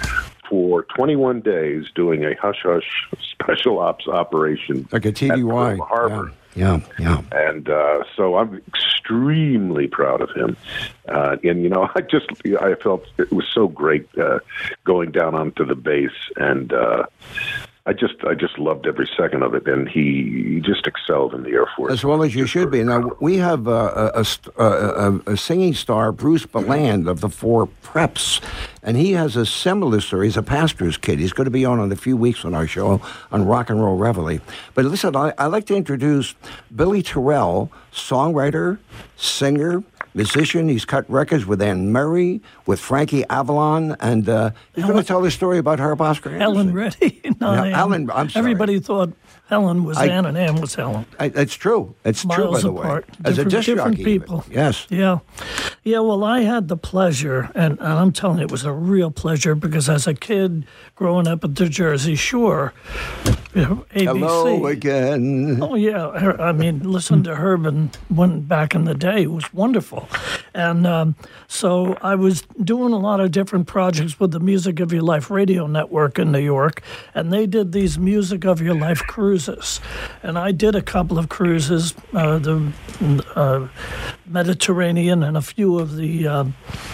for twenty-one days doing a hush-hush special ops operation. Like a T D Y. At Pearl Harbor. Yeah, yeah. And uh, so I'm extremely proud of him. Uh, and, you know, I just, I felt it was so great uh, going down onto the base. And uh, I just, I just loved every second of it. And he, he just excelled in the Air Force. As well as you should be. Now, we have uh, a, a, a, a singing star, Bruce Beland, of the Four Preps. And he has a similar story. He's a pastor's kid. He's going to be on in a few weeks on our show on Rock and Roll Reveille. But listen, I, I'd like to introduce Billy Terrell, songwriter, singer, musician. He's cut records with Anne Murray, with Frankie Avalon, and uh, he's going to tell the story about Herb Oscar Anderson. Helen Reddy. no, no, Ann. Ellen, I'm sorry. Everybody thought Helen was I, Ann and Ann was Helen. I, it's true. It's Miles true, by the apart. way. As different, a disc different jockey, people. Even. Yes. Yeah. Yeah, well, I had the pleasure, and, and I'm telling you, it was a real pleasure because as a kid growing up at the Jersey Shore, you know, A B C. Hello again. Oh, yeah. I mean, listen to Herb and when back in the day. It was wonderful. And um, so I was doing a lot of different projects with the Music of Your Life radio network in New York, and they did these Music of Your Life cruises. And I did a couple of cruises, uh, the uh, Mediterranean and a few of the uh, uh,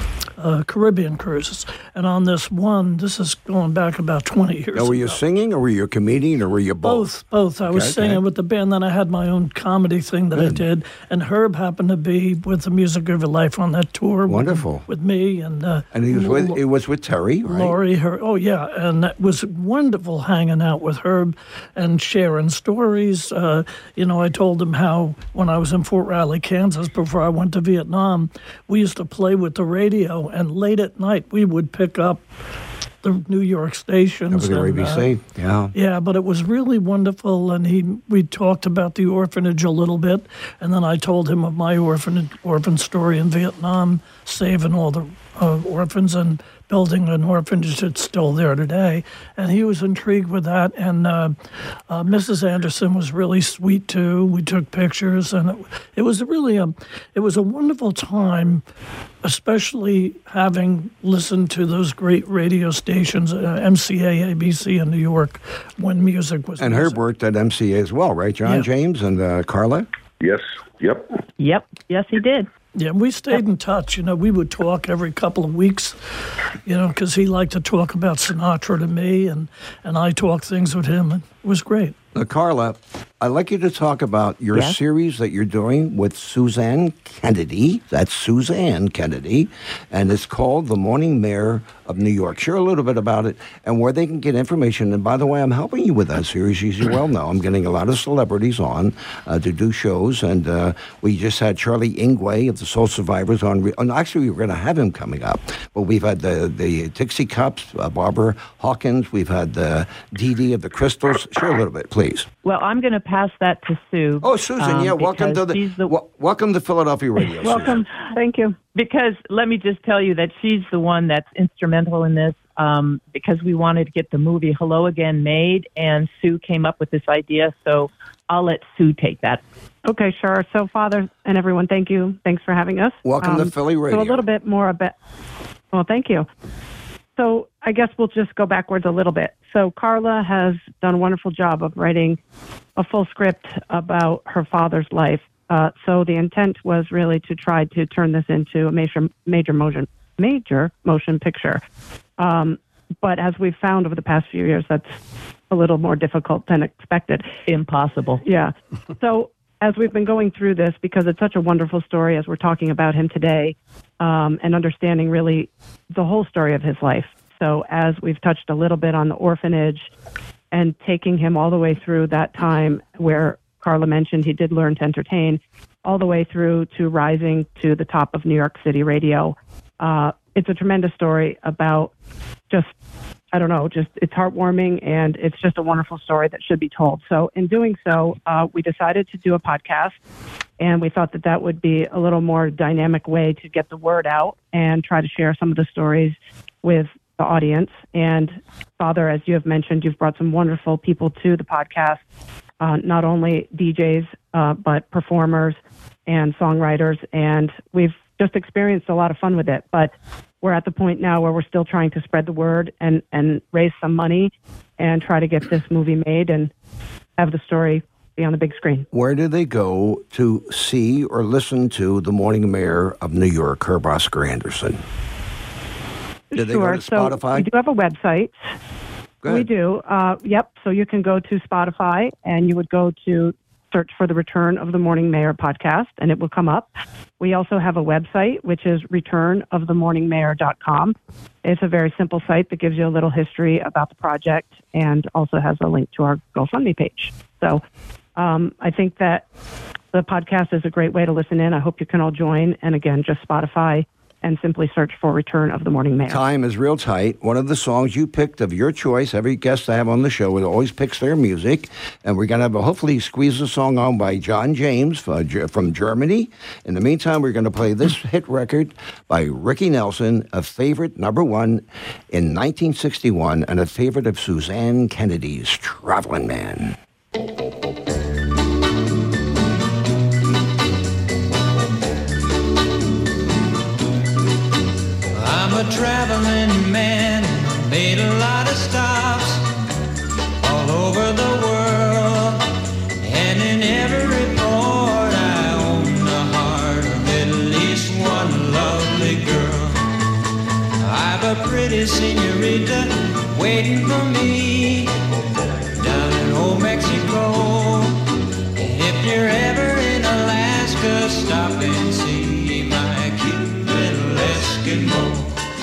uh, Caribbean cruises. And on this one, this is going back about twenty years Now, were you ago. singing, or were you a comedian, or were you both? Both, both. I was Okay, singing okay. with the band, then I had my own comedy thing that I Good. did, and Herb happened to be with the Music of Your Life on that tour. Wonderful. With, with me and uh, And he was with Lo- it was with Terry, right? Laurie, her, oh yeah, and it was wonderful hanging out with Herb and sharing stories. Uh, you know, I told him how when I was in Fort Riley, Kansas, before I went to Vietnam, we used to play with the radio, and late at night we would pick up the New York stations. W A and, B uh, C, yeah. yeah, but it was really wonderful, and he we talked about the orphanage a little bit, and then I told him of my orphan orphan story in Vietnam, saving all the uh, orphans and building an orphanage that's still there today, and he was intrigued with that. And uh, uh, Missus Anderson was really sweet too. We took pictures, and it, it was really a it was a wonderful time, especially having listened to those great radio stations, uh, M C A, A B C in New York, when music was. And music. Herb worked at M C A as well, right? John Yeah. James and uh, Carla? Yes. Yep. Yep. Yes, he did. Yeah, we stayed in touch. You know, we would talk every couple of weeks, you know, because he liked to talk about Sinatra to me, and, and I talked things with him, and it was great. Now, Carla, I'd like you to talk about your Yes? series that you're doing with Suzanne Kennedy. That's Suzanne Kennedy, and it's called The Morning Mayor of New York. Share a little bit about it and where they can get information. And by the way, I'm helping you with that series, as you well know. I'm getting a lot of celebrities on uh, to do shows, and uh, we just had Charlie Ingwe of the Soul Survivors on. Re- and actually, we were going to have him coming up, but we've had the, the Dixie Cups, uh, Barbara Hawkins. We've had the Dee Dee of the Crystals. Share a little bit, please. Well, I'm going to pass that to Sue. Oh, Susan, um, yeah, welcome to because the, she's the wel- welcome to Philadelphia Radio. Welcome. Thank you. Because let me just tell you that she's the one that's instrumental in this, um, because we wanted to get the movie Hello Again made, and Sue came up with this idea, so I'll let Sue take that. Okay, sure. So, Father and everyone, thank you. Thanks for having us. Welcome to Philly Radio. So a little bit more about, well, thank you. So I guess we'll just go backwards a little bit. So Carla has done a wonderful job of writing a full script about her father's life. Uh, so the intent was really to try to turn this into a major, major motion, major motion picture. Um, but as we've found over the past few years, that's a little more difficult than expected. Impossible. Yeah. So as we've been going through this, because it's such a wonderful story, as we're talking about him today, um, and understanding really the whole story of his life. So as we've touched a little bit on the orphanage and taking him all the way through that time where Carla mentioned he did learn to entertain, all the way through to rising to the top of New York City radio. Uh, it's a tremendous story about just, I don't know, just it's heartwarming, and it's just a wonderful story that should be told. So in doing so, uh, we decided to do a podcast, and we thought that that would be a little more dynamic way to get the word out and try to share some of the stories with the audience. And Father, as you have mentioned, you've brought some wonderful people to the podcast, uh, not only D Js, uh, but performers and songwriters. And we've just experienced a lot of fun with it. But we're at the point now where we're still trying to spread the word and, and raise some money and try to get this movie made and have the story be on the big screen. Where do they go to see or listen to The Morning Mayor of New York, Herb Oscar Anderson? Do they Sure. go to So Spotify? we do have a website. Go ahead. We do. Uh, yep. So you can go to Spotify and you would go to search for the Return of the Morning Mayor podcast, and it will come up. We also have a website, which is return of the morning mayor dot com. It's a very simple site that gives you a little history about the project and also has a link to our GoFundMe page. So um, I think that the podcast is a great way to listen in. I hope you can all join. And again, just Spotify and simply search for Return of the Morning Mayor. Time is real tight. One of the songs you picked of your choice, every guest I have on the show always picks their music, and we're going to have a, hopefully squeeze a song on by John James from Germany. In the meantime, we're going to play this hit record by Ricky Nelson, a favorite number one in nineteen sixty-one, and a favorite of Suzanne Kennedy's Traveling Man. I'm a traveling man, made a lot of stops all over the world, and in every port I own the heart of at least one lovely girl. I've a pretty senorita waiting for me down in old Mexico. And if you're ever in Alaska, stop and see my cute little Eskimo.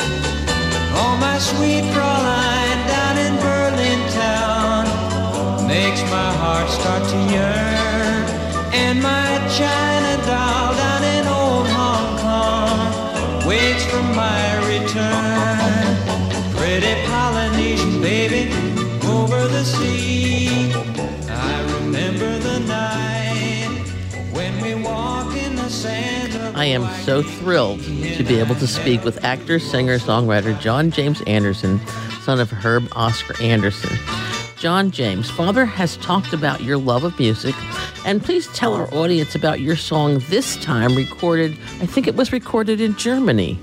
Oh, my sweet Fraulein down in Berlin town makes my heart start to yearn. And my China doll down in old Hong Kong waits for my return. Pretty Polynesian baby over the sea, I remember the night when we walk in the sands of I am so thrilled to be able to speak with actor, singer, songwriter John James Anderson, son of Herb Oscar Anderson. John James, Father has talked about your love of music, and please tell our audience about your song this time recorded, I think it was recorded in Germany.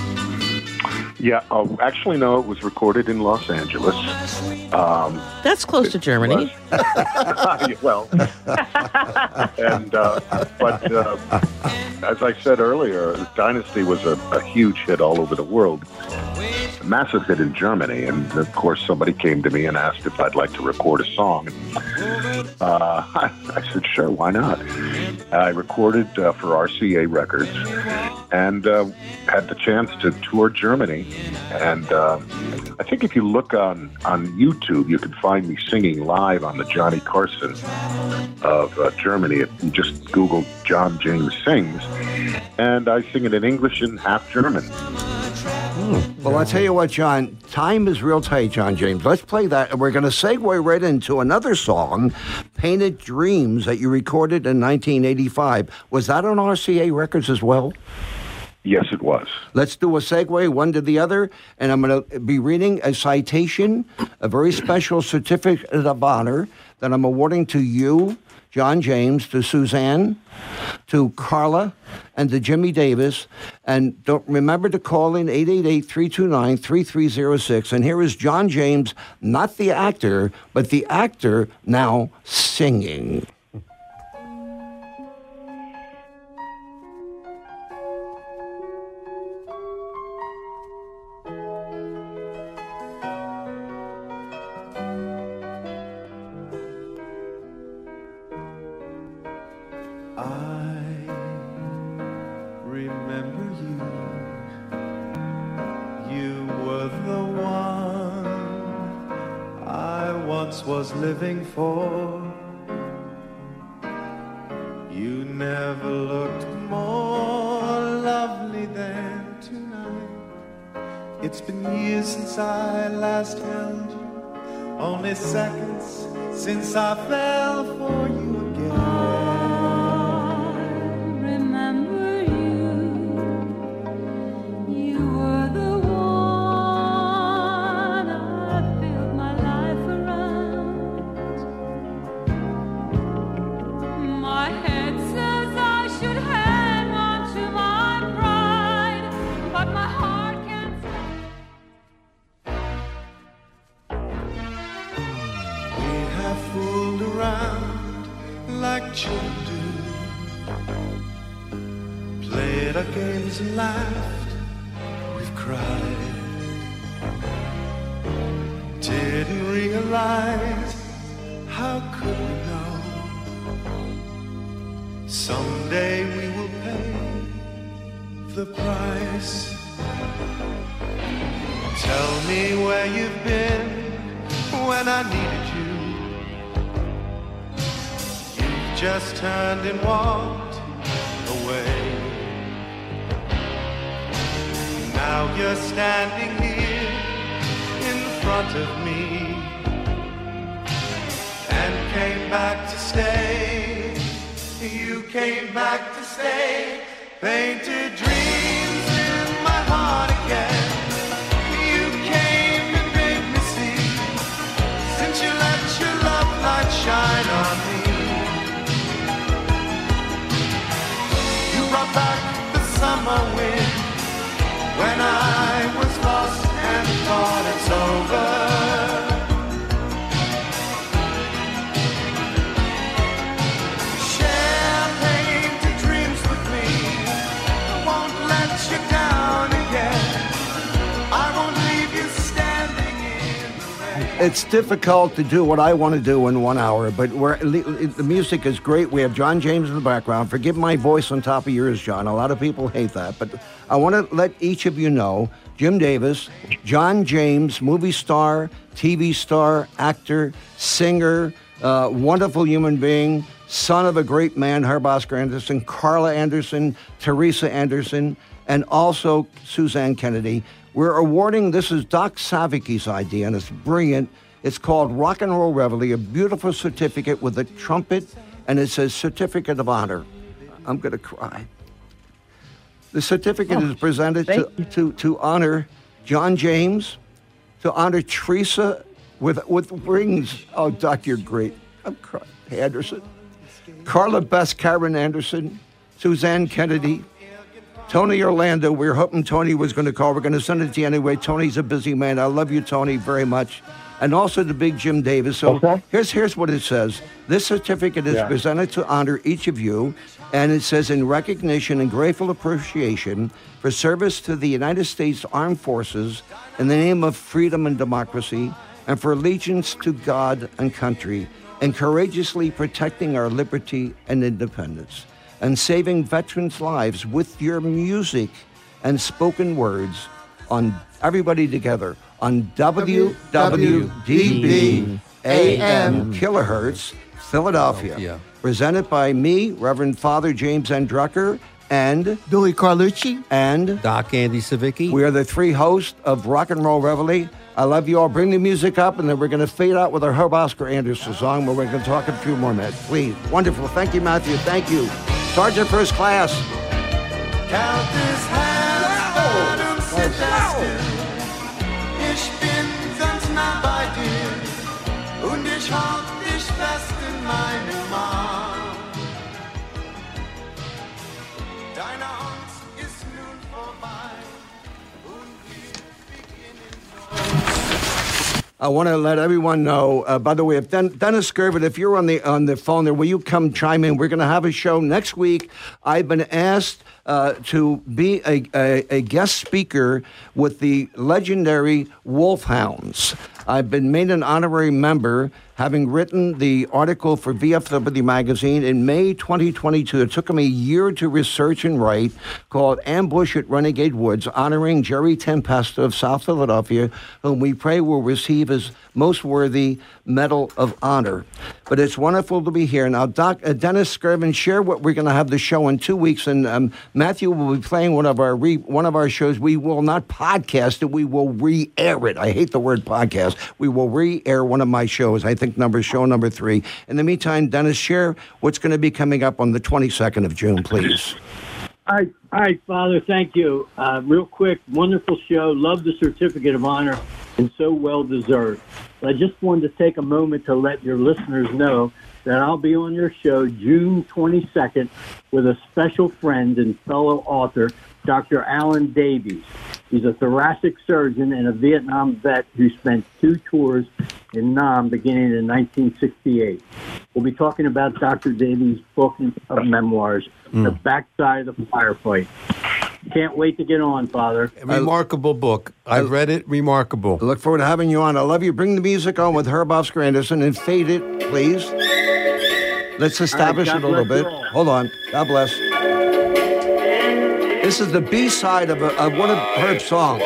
Yeah, uh, actually, no, it was recorded in Los Angeles. Um, That's close to Germany. well, and uh, but uh, as I said earlier, Dynasty was a, a huge hit all over the world, a massive hit in Germany, and of course, somebody came to me and asked if I'd like to record a song. Uh, I, I said, sure, why not? I recorded uh, for R C A Records, and uh, had the chance to tour Germany. And uh, I think if you look on, on YouTube, you can find me singing live on the Johnny Carson of uh, Germany. You just Google John James Sings, and I sing it in English and half German. Well, I'll tell you what, John, time is real tight, John James. Let's play that, and we're going to segue right into another song, Painted Dreams, that you recorded in nineteen eighty-five. Was that on R C A Records as well? Yes, it was. Let's do a segue, one to the other, and I'm going to be reading a citation, a very special certificate of honor that I'm awarding to you, John James, to Suzanne, to Carla, and to Jimmy Davis. And don't remember to call in eight eight eight, three two nine, three three zero six. And here is John James, not the actor, but the actor now singing. Was living for. You never looked more lovely than tonight. It's been years since I last held you, only seconds since I fell for you again. I remember you. You were the one I built my life around. My head says I should hang on to my pride, but my heart can't stop. We have fooled around like children do, played our games and laughed, we've cried, didn't realize, how could we know? Someday we will pay the price. Tell me where you've been when I needed you. You've just turned and walked away. Now you're standing here in front of me and came back to stay. You came back to stay. Painted dreams in my heart again. You came and made me see. Since you let your love light shine on me, you brought back the summer wind when I was lost and thought it's over. Share painted dreams with me. I won't it's difficult to do what I want to do in one hour, but we're, the music is great. We have John James in the background. Forgive my voice on top of yours, John. A lot of people hate that, but I want to let each of you know, Jim Davis, John James, movie star, T V star, actor, singer, uh, wonderful human being, son of a great man, Herb Oscar Anderson, Carla Anderson, Teresa Anderson, and also Suzanne Kennedy. We're awarding, this is Doc Savicki's idea, and it's brilliant. It's called Rock and Roll Reveille, a beautiful certificate with a trumpet, and it says Certificate of Honor. I'm going to cry. The certificate Oh, is presented to, to, to honor John James, to honor Teresa with, with rings. Oh, Doc, you're great. I'm crying. Anderson. Carla Best, Karen Anderson, Suzanne Kennedy, Tony Orlando. We were hoping Tony was going to call. We're going to send it to you anyway. Tony's a busy man. I love you, Tony, very much. And also the big Jim Davis. So okay. here's here's what it says. This certificate is Yeah. presented to honor each of you, and it says, in recognition and grateful appreciation for service to the United States Armed Forces in the name of freedom and democracy, and for allegiance to God and country, and courageously protecting our liberty and independence, and saving veterans' lives with your music and spoken words on everybody together on W W D B A M kilohertz, Philadelphia. Presented by me, Reverend Father James N. Drucker, and Billy Carlucci, and Doc Andy Savicki. We are the three hosts of Rock and Roll Reveille. I love you all. Bring the music up, and then we're going to fade out with our Herb Oscar Anderson song, where we're going to talk a few more minutes. Please. Wonderful. Thank you, Matthew. Thank you. Sergeant First Class. Count this Hand, sit das still. Ich bin ganz nah bei dir und ich halt dich fest in meinem Arm. Deine Angst ist nun vorbei und wir beginnen. I want to let everyone know, uh, by the way, if Den- Dennis Gervin, if you're on the on the phone there, will you come chime in? We're going to have a show next week. I've been asked uh, to be a, a, a guest speaker with the legendary Wolfhounds. I've been made an honorary member, having written the article for V F W magazine in May twenty twenty-two. It took me a year to research and write, called Ambush at Renegade Woods, honoring Jerry Tempesta of South Philadelphia, whom we pray will receive his most worthy Medal of Honor. But it's wonderful to be here. Now, Doc, uh, Dennis Skirvin, share what we're going to have the show in two weeks, and um, Matthew will be playing one of our re- one of our shows. We will not podcast it. We will re-air it. I hate the word podcast. We will re-air one of my shows. I think number show number three. In the meantime, Dennis, share what's going to be coming up on the twenty-second of June, please. All right, all right, Father, thank you. Uh, real quick, wonderful show. Love the Certificate of Honor, and so well deserved. But I just wanted to take a moment to let your listeners know that I'll be on your show June twenty-second with a special friend and fellow author, Doctor Alan Davies. He's a thoracic surgeon and a Vietnam vet who spent two tours in Nam beginning in nineteen sixty-eight. We'll be talking about Doctor Davies' book of memoirs, Mm. The Backside of the Firefight. Can't wait to get on, Father. Remarkable book. I've read it. Remarkable. I look forward to having you on. I love you. Bring the music on with Herb Oscar Anderson and fade it, please. Let's establish All right, it a little God bless bit. you all. Hold on. God bless. This is the B-side of, a, of one of Herb's songs.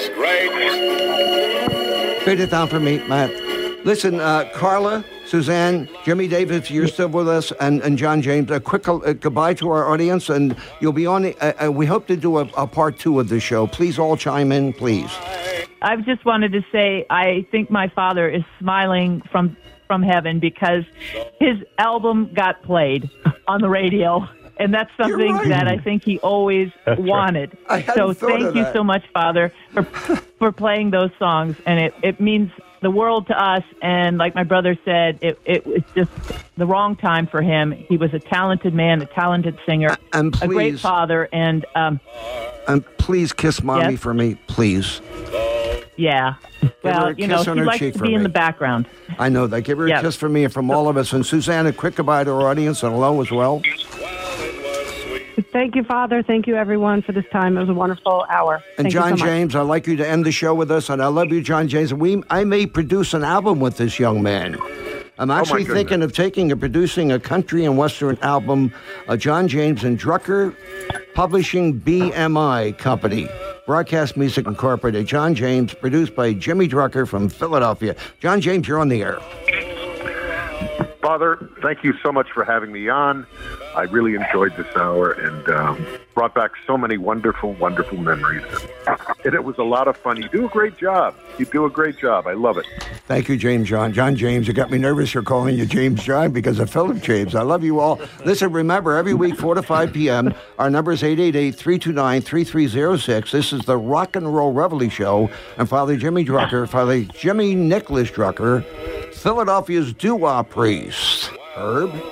Fade it down for me, Matt. Listen, uh, Carla, Suzanne, Jimmy Davis, you're still with us, and, and John James. A quick uh, goodbye to our audience, and you'll be on. Uh, uh, we hope to do a, a part two of the show. Please all chime in, please. I just wanted to say I think my father is smiling from from heaven because his album got played on the radio, and that's something right. that I think he always That's right. wanted. I hadn't So thought thank of you that. so much, Father, for for playing those songs, and it, it means the world to us. And like my brother said, it it was just the wrong time for him. He was a talented man, a talented singer, and a great please- father, and um, And please kiss mommy Yes? for me, please. yeah. her Well, a you know, kiss on he her likes cheek to for be in me. the background. I know that. Give her Yeah. a kiss from me and from all of us. And Suzanne, a quick goodbye to our audience and hello as well. Thank you, Father. Thank you, everyone, for this time. It was a wonderful hour. And Thank you John so much. James, I'd like you to end the show with us, and I love you, John James. We, I may produce an album with this young man. I'm actually goodness. thinking of taking and producing a country and western album, uh, John James and Drucker Publishing B M I Company, Broadcast Music Incorporated. John James, produced by Jimmy Drucker from Philadelphia. John James, you're on the air. Father, thank you so much for having me on. I really enjoyed this hour and um, brought back so many wonderful, wonderful memories. And it was a lot of fun. You do a great job. You do a great job. I love it. Thank you, James John. John James, you got me nervous for calling you James John because of Philip James. I love you all. Listen, remember, every week, four to five p.m., our number is eight eight eight, three two nine, three three zero six. This is the Rock and Roll Reveille Show. And Father Jimmy Drucker, Father Jimmy Nicholas Drucker, Philadelphia's doo-wop priest. Herb? To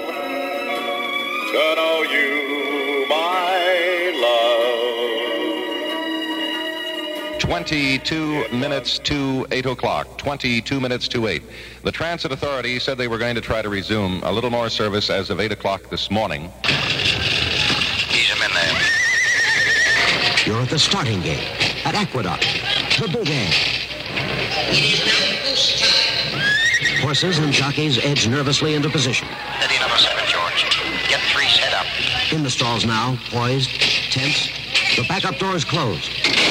know you, my love. twenty-two minutes to eight o'clock. twenty-two minutes to eight. The Transit Authority said they were going to try to resume a little more service as of eight o'clock this morning. Ease him in there. You're at the starting gate at Aqueduct, the Big A. Horses and jockeys edge nervously into position. Steady, number seven, George. Get three set up. In the stalls now, poised, tense. The backup door is closed.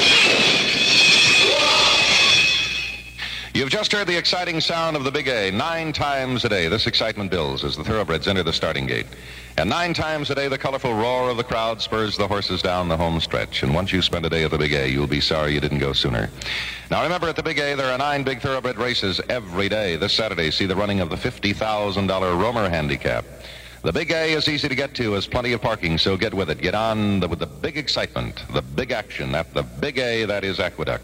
You've just heard the exciting sound of the Big A. Nine times a day, this excitement builds as the thoroughbreds enter the starting gate. And nine times a day, the colorful roar of the crowd spurs the horses down the home stretch. And once you spend a day at the Big A, you'll be sorry you didn't go sooner. Now, remember, at the Big A, there are nine big thoroughbred races every day. This Saturday, see the running of the fifty thousand dollars Romer Handicap. The Big A is easy to get to, has plenty of parking, so get with it. Get on the, with the big excitement, the big action at the Big A, that is Aqueduct.